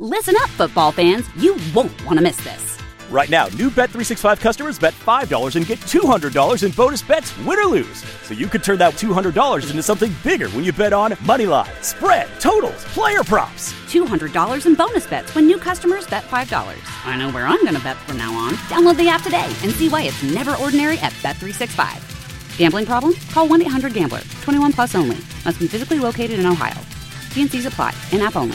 Listen up, football fans. You won't want to miss this. Right now, new Bet365 customers bet $5 and get $200 in bonus bets, win or lose. So you could turn that $200 into something bigger when you bet on money line, spread, totals, player props. $200 in bonus bets when new customers bet $5. I know where I'm going to bet from now on. Download the app today and see why it's never ordinary at Bet365. Gambling problem? Call 1-800-GAMBLER. 21 plus only. Must be physically located in Ohio. T&Cs apply. In-app only.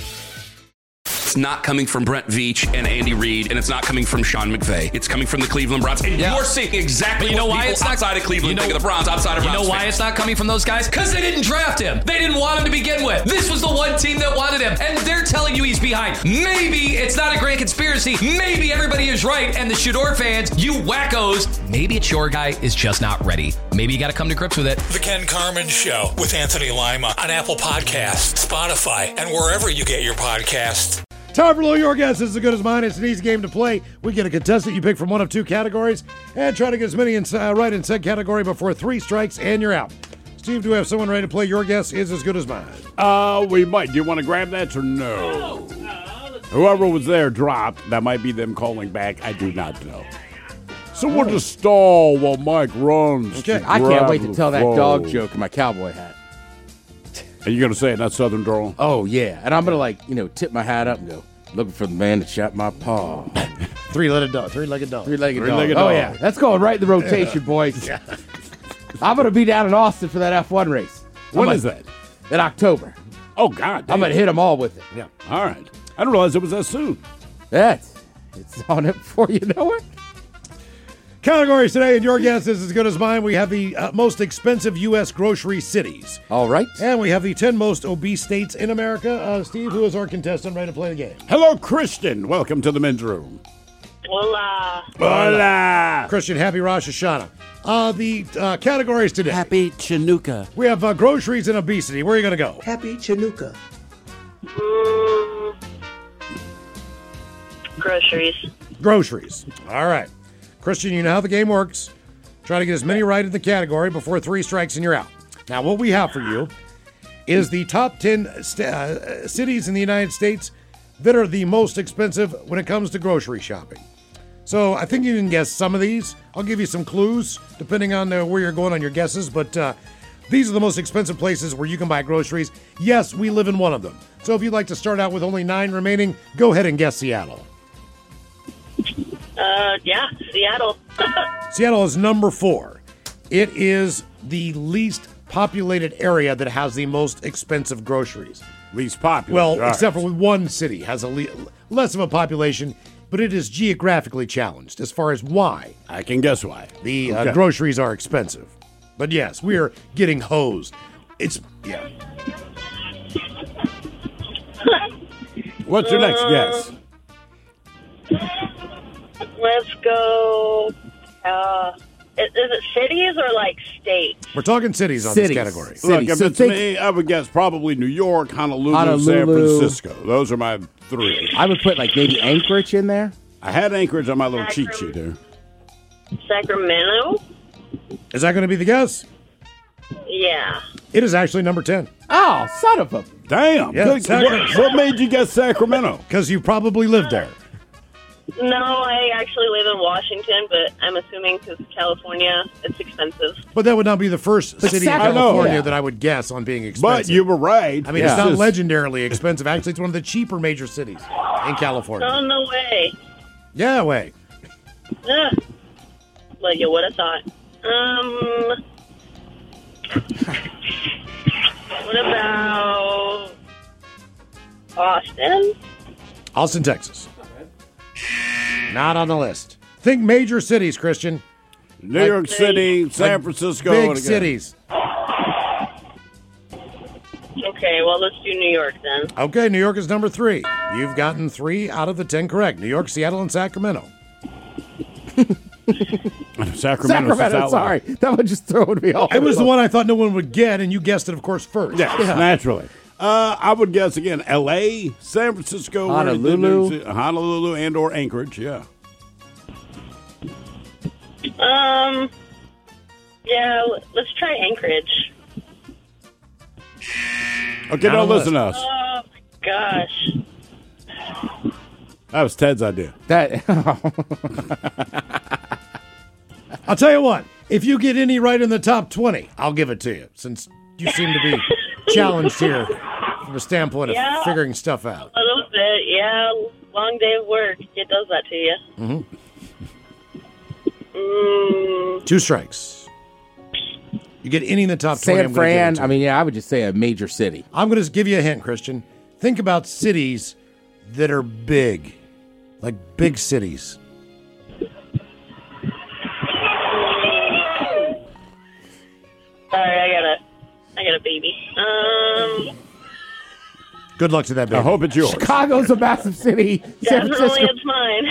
It's not coming from Brent Veach and Andy Reid, and it's not coming from Sean McVay. It's coming from the Cleveland Browns. And you're seeing exactly what people outside of Cleveland think of the Browns, outside of Browns. You know why fans. it's not coming from those guys? Because they didn't draft him. They didn't want him to begin with. This was the one team that wanted him, and they're telling you he's behind. Maybe it's not a grand conspiracy. Maybe everybody is right, and the Shador fans, you wackos, maybe it's your guy is just not ready. Maybe you got to come to grips with it. The Ken Carman Show with Anthony Lima on Apple Podcasts, Spotify, and wherever you get your podcasts. Time for a little Your Guess is as good as mine. It's an easy game to play. We get a contestant you pick from one of two categories and try to get as many right in said category before 3 strikes and you're out. Steve, do we have someone ready to play Your Guess is as good as mine? We might. Do you want to grab that or no? Whoever was there dropped. That might be them calling back. I do not know. So we'll just stall while Mike runs. Okay. I can't wait to tell that dog joke in my cowboy hat. Are you going to say it in that southern drawl? Oh, yeah. And I'm going to, tip my hat up and go, looking for the man that shot my paw. Three-legged dog. Three-legged dog. Oh, yeah. That's going right in the rotation, boys. Yeah. I'm going to be down in Austin for that F1 race. When is that? In October. Oh, God. Damn. I'm going to hit them all with it. Yeah. All right. I didn't realize it was that soon. It's on it before you know it. Categories today, and Your Guess is as good as mine. We have the most expensive U.S. grocery cities. All right. And we have the 10 most obese states in America. Steve, who is our contestant, ready to play the game? Hello, Christian. Welcome to the men's room. Hola. Hola. Christian, happy Rosh Hashanah. The categories today. Happy Chinooka. We have groceries and obesity. Where are you going to go? Happy Chinooka. Groceries. Groceries. All right. Christian, you know how the game works. Try to get as many right in the category before 3 strikes and you're out. Now, what we have for you is the top 10 cities in the United States that are the most expensive when it comes to grocery shopping. So I think you can guess some of these. I'll give you some clues depending on where you're going on your guesses, but these are the most expensive places where you can buy groceries. Yes, we live in one of them. So if you'd like to start out with only 9 remaining, go ahead and guess Seattle. Yeah, Seattle. Seattle is number 4. It is the least populated area that has the most expensive groceries. Least popular. Well, except for one city has less of a population, but it is geographically challenged as far as why. I can guess why. The groceries are expensive. But yes, we are getting hosed. Yeah. What's your next guess? Let's go. Is it cities or like states? We're talking cities on this category. Look, if it's me, I would guess probably New York, Honolulu, San Francisco. Those are my 3. I would put maybe Anchorage in there. I had Anchorage on my little cheat sheet there. Sacramento? Is that going to be the guess? Yeah. It is actually number 10. Oh, son of a... Damn. Yeah, what made you guess Sacramento? Because you probably lived there. No, I actually live in Washington, but I'm assuming because California, it's expensive. But that would not be the first city in California that I would guess on being expensive. But you were right. I mean, it's not legendarily expensive. Actually, it's one of the cheaper major cities in California. Oh, no way. Yeah, way. Like you would have thought. What about Austin? Austin, Texas. Not on the list. Think major cities, Christian. New York City, San Francisco. Big cities. Okay, well, let's do New York then. Okay, New York is number 3. You've gotten 3 out of the 10 correct. New York, Seattle, and Sacramento. Sacramento, sorry. That one just throwing me off. It was the one I thought no one would get, and you guessed it, of course, first. Yeah, naturally. I would guess, again, L.A., San Francisco, Honolulu, and or Anchorage, yeah. Yeah, let's try Anchorage. Okay, now listen to us. Oh, my gosh. That was Ted's idea. I'll tell you what. If you get any right in the top 20, I'll give it to you, since you seem to be challenged here from a standpoint of figuring stuff out. A little bit, yeah. Long day of work. It does that to you. Mm-hmm. 2 strikes. You get any in the top 20. San Fran, I would just say a major city. I'm going to give you a hint, Christian. Think about cities that are big, like big cities. Sorry, I got a baby. Good luck to that baby. I hope it's yours. Chicago's a massive city. San Definitely Francisco. it's mine.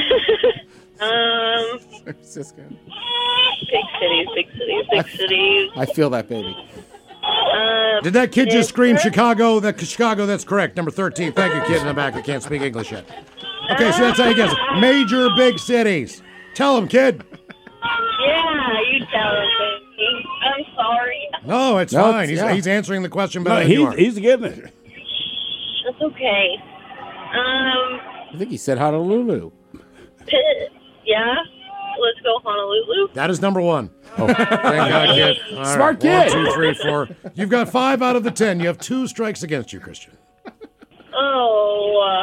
San Francisco. Big cities. I feel that, baby. Did that kid just scream Chicago? Chicago, that's correct. Number 13. Thank you, kid in the back that can't speak English yet. Okay, so that's how you guess it. Major big cities. Tell him, kid. Yeah, you tell him, baby. I'm sorry. No, it's fine. He's answering the question better than you are. He's getting it. That's okay. I think he said Honolulu. Yeah? Let's go Honolulu. That is number 1. Oh, thank God, kid. All Smart right. kid. 1, 2, 3, 4. You've got 5 out of the 10. You have 2 strikes against you, Christian. I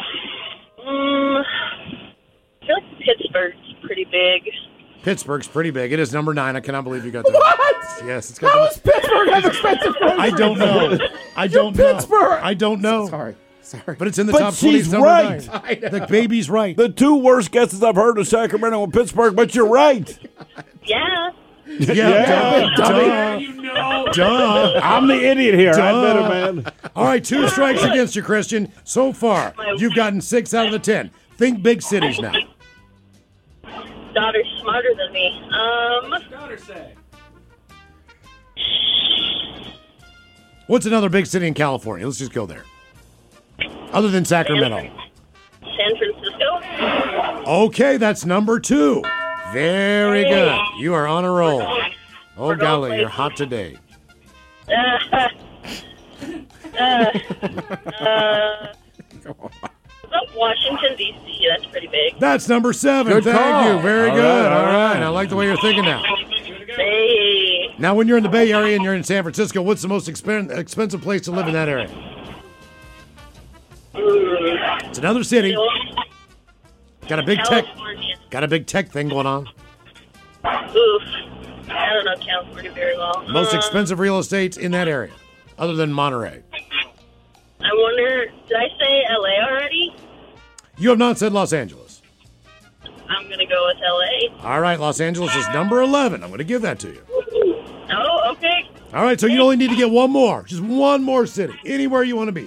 feel like Pittsburgh's pretty big. Pittsburgh's pretty big. It is number 9. I cannot believe you got that. What? Yes, it's got How does Pittsburgh have expensive groceries? I don't know. I don't know. Pittsburgh. I don't know. Sorry. But it's in the But top 20. she's It's number right. 9. The baby's right. The 2 worst guesses I've heard are Sacramento and Pittsburgh, but you're right. Yeah. Yeah. Duh. I'm the idiot here. I admit it, man. All right, 2 strikes against you, Christian. So far, you've gotten 6 out of the 10. Think big cities now. Daughter's smarter than me. Daughter say. What's another big city in California? Let's just go there. Other than Sacramento. San Francisco. Okay, that's number 2. Very good. You are on a roll. Oh, golly, you're hot today. Washington, D.C. That's pretty big. That's number 7. Good Thank call. you. Very All good. right, All all right. right. I like the way you're thinking now. Hey. Now, when you're in the Bay Area and you're in San Francisco, what's the most expensive place to live in that area? It's another city. Got a big California. tech thing going on. Oof. I don't know California very well. Most expensive real estate in that area, other than Monterey. I wonder, did I say L.A. already? You have not said Los Angeles. I'm going to go with L.A. All right, Los Angeles is number 11. I'm going to give that to you. Oh, okay. All right, so you only need to get one more. Just one more city. Anywhere you want to be.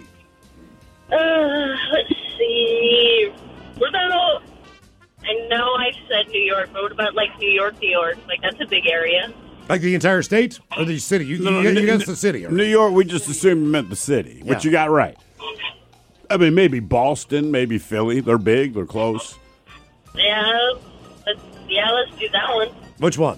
Let's see. What about, I know I said New York, but what about, like, New York? Like, that's a big area. Like the entire state or the city? You guessed the city. New York, we just assumed you meant the city, which you got right. I mean, maybe Boston, maybe Philly. They're big. They're close. Yeah, let's do that one. Which one?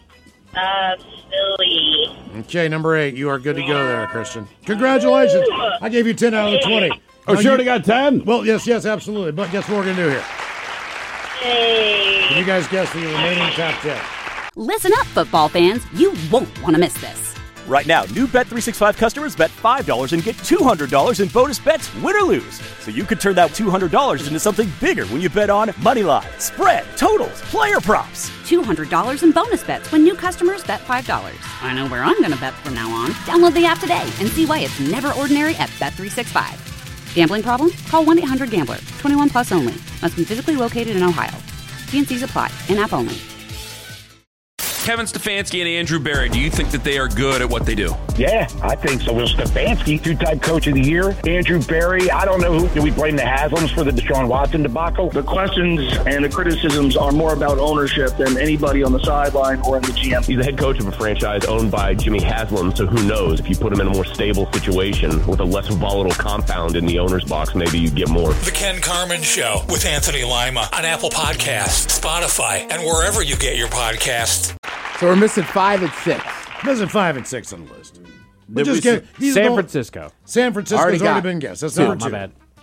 Philly. Okay, number 8. You are good to go there, Christian. Congratulations. I gave you 10 out of the 20. Oh, Now she already got 10? Well, yes, absolutely. But guess what we're going to do here? Hey. Can you guys guess the remaining top 10? Listen up, football fans. You won't want to miss this. Right now, new Bet365 customers bet $5 and get $200 in bonus bets, win or lose. So you could turn that $200 into something bigger when you bet on moneyline, spread, totals, player props. $200 in bonus bets when new customers bet $5. I know where I'm going to bet from now on. Download the app today and see why it's never ordinary at Bet365. Gambling problem? Call 1-800-GAMBLER. 21 plus only. Must be physically located in Ohio. T&Cs apply. In-app only. Kevin Stefanski and Andrew Berry, do you think that they are good at what they do? Yeah, I think so. Will Stefanski, 2-time coach of the year. Andrew Berry, I don't know who. Do we blame the Haslams for the Deshaun Watson debacle? The questions and the criticisms are more about ownership than anybody on the sideline or in the GM. He's the head coach of a franchise owned by Jimmy Haslam, so who knows? If you put him in a more stable situation with a less volatile compound in the owner's box, maybe you get more. The Ken Carman Show with Anthony Lima on Apple Podcasts, Spotify, and wherever you get your podcasts. So we're missing 5 and 6. Missing 5 and 6 on the list. San Francisco. San Francisco's already been guessed. That's number 2. My bad.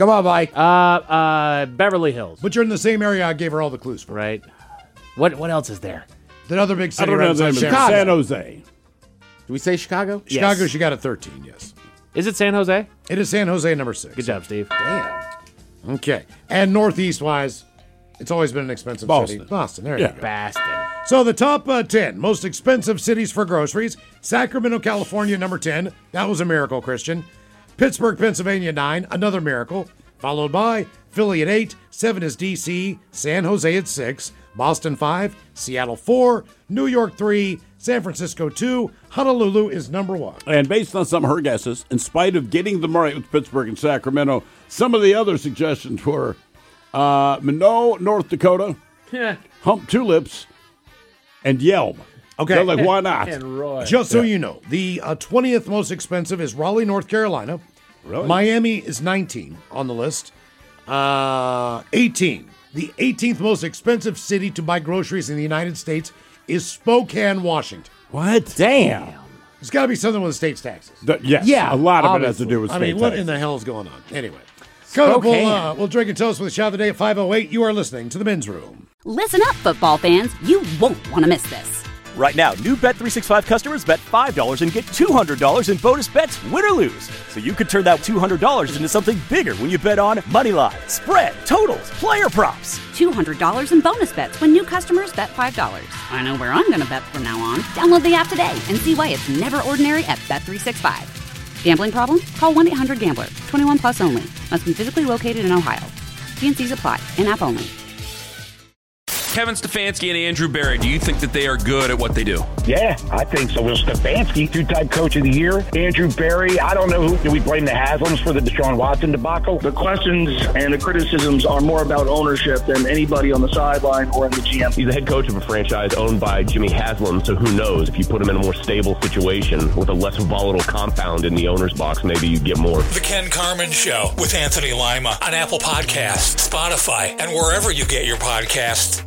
Come on, Mike. Beverly Hills. But you're in the same area I gave her all the clues for. Right. What else is there? The other big I city don't know right the name beside of it. Chicago. San Jose. Do we say Chicago? Chicago, Yes. she got a 13, yes. Is it San Jose? It is San Jose, number 6. Good job, Steve. Damn. Okay. And northeast-wise, it's always been an expensive Boston. city. Boston, there you go. Boston. So the top 10 most expensive cities for groceries. Sacramento, California, number 10. That was a miracle, Christian. Pittsburgh, Pennsylvania, 9. Another miracle. Followed by Philly at 8. 7 is D.C. San Jose at 6. Boston, 5. Seattle, 4. New York, 3. San Francisco, 2. Honolulu is number 1. And based on some of her guesses, in spite of getting them right with Pittsburgh and Sacramento, some of the other suggestions were Minot, North Dakota, Hump Tulips, and Yelm. Okay. They're like, why not? And Roy. Just so you know, the 20th most expensive is Raleigh, North Carolina. Really? Miami is 19 on the list. 18. The 18th most expensive city to buy groceries in the United States is Spokane, Washington. What? Damn. It's got to be something with the state's taxes. Yes. Yeah, A lot of it has to obviously. do with I state mean, what taxes. in the hell is going on? Anyway. Coming up, Spokane. we'll drink and toast with the shot of the day at 5:08. You are listening to the Men's Room. Listen up, football fans. You won't want to miss this. Right now, new Bet365 customers bet $5 and get $200 in bonus bets, win or lose. So you could turn that $200 into something bigger when you bet on Moneyline, spread, totals, player props. $200 in bonus bets when new customers bet $5. I know where I'm going to bet from now on. Download the app today and see why it's never ordinary at Bet365. Gambling problem? Call 1-800-GAMBLER. 21 plus only. Must be physically located in Ohio. T&Cs apply. In-app only. Kevin Stefanski and Andrew Berry, do you think that they are good at what they do? Yeah, I think so. Will Stefanski, two-time coach of the year. Andrew Berry, I don't know who. Do we blame the Haslams for the Deshaun Watson debacle? The questions and the criticisms are more about ownership than anybody on the sideline or in the GM. He's the head coach of a franchise owned by Jimmy Haslam, so who knows? If you put him in a more stable situation with a less volatile compound in the owner's box, maybe you get more. The Ken Carman Show with Anthony Lima on Apple Podcasts, Spotify, and wherever you get your podcasts.